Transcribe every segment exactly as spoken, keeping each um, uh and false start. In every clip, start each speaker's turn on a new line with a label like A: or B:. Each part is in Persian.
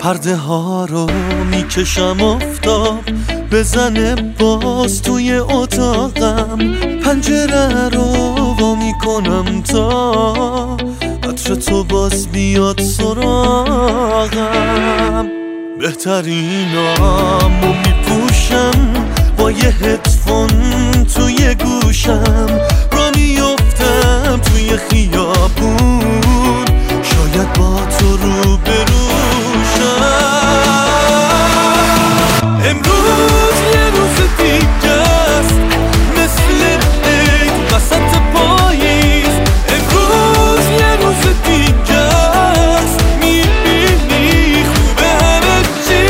A: پرده ها رو میکشم آفتاب بزنه باز توی اتاقم، پنجره رو وا میکنم تا عطر تو باز بیاد سراغم. بهترینامو میپوشم با یه هدفون توی گوشم، را میفتم توی خیابون شاید با تو رو بروشم. امروز یه روز دیگه است مثل عید وسط پاییز، امروز یه روز دیگه است میبینی خوبه همه چی.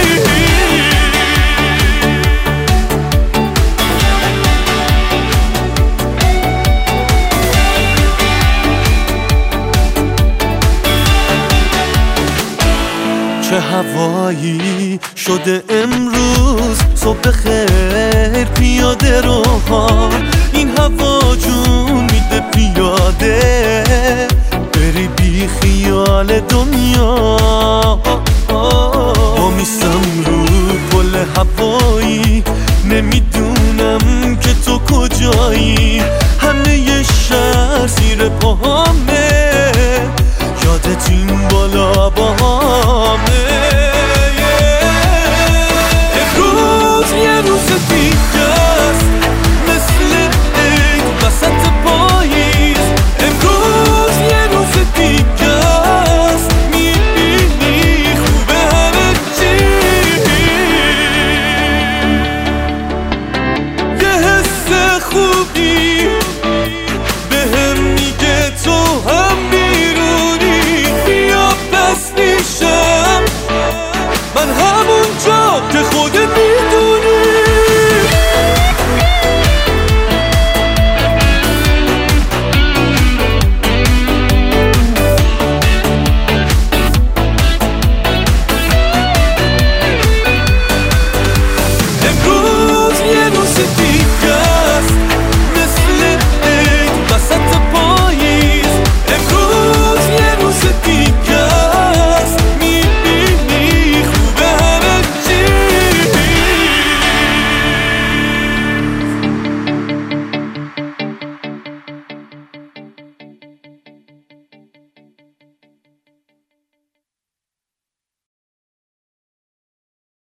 A: چه هوایی شده امروز، صبح خیر پیاده رو ها، این هوا جون میده پیاده بری بی خیال دنیا. با میستم رو پل هوایی نمیدونم که تو کجایی، همه ی شهر زیر پاهامه یادت این با